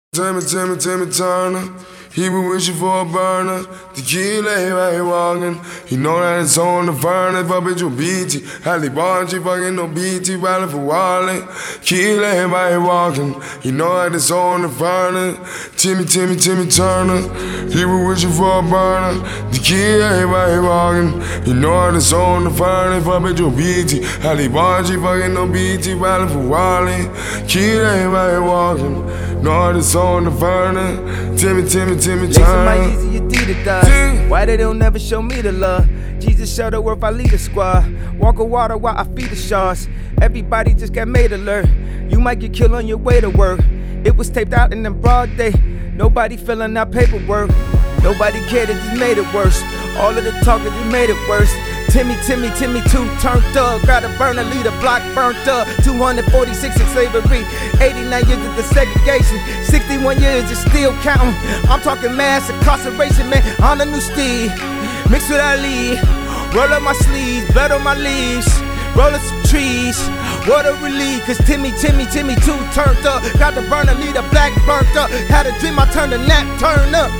Timmy Turner. He been wishing for a burner. Tequila, he right here walking. He know that it's on the furnace. Fuck bitch with BT. Halle Barnes, she fucking no BT. Riding for Wally. Tequila, he right here walking. He know that it's on the furnace. Timmy Turner. He been wishing for a burner. Tequila, he right here walking. He know that it's on the furnace. Fuck bitch with BT. Halle Barnes, she fucking no BT. Riding for Wally. Tequila, he right here walking. Know that it's on the furnace. Timmy Turner. My Yeezy Adidas. Why they don't never show me the love? Jesus show the worth, I lead the squad. Walk on water while I feed the sharks. Everybody just got made alert. You might get killed on your way to work. It was taped out in the broad day. Nobody filling out paperwork. Nobody cared, it just made it worse. All of the talking just made it worse. Timmy, too turned up. Gotta burn a leader, block burnt up. 246 in slavery, 89 years of the segregation, 61 years is still counting. I'm talking mass incarceration, man, on a new steed. Mixed with Ali, roll up my sleeves, blood on my leaves. Roll up some trees, what a relief. Cause Timmy too turned up. Got to burn a leader, black burnt up. Had a dream, I turned the nap, turn up.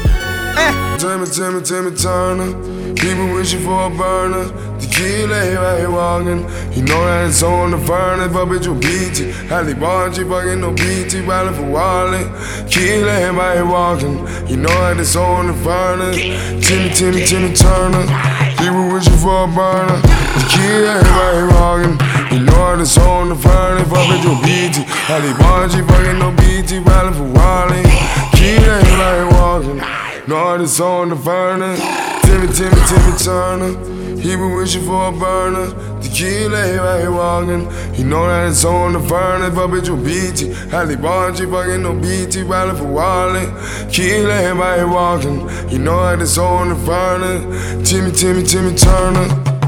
Timmy Turner. He been wishing for a burner. Tequila, he right here walking. He know that it's on the furnace. Fuck bitch with BT. Halle Barnes, she fucking no BT. Riding for Wally. Tequila, he right here walking. He know that it's on the furnace. Timmy Turner. He been wishing for a burner. Tequila, he right here walking. He know that it's on the furnace. Fuck bitch with BT. Halle Barnes, she fucking no BT. Riding for Wally. Tequila, he right here walking. Know that it's on the furnace. Timmy Turner. He been wishing for a burner. Tequila, he right here walking. He know that it's on the furnace. Fuck bitch with BT. Halle Barnes, she fucking no BT. Riding for Wally. Tequila, he right here walking. He know that it's on the furnace. Timmy Turner.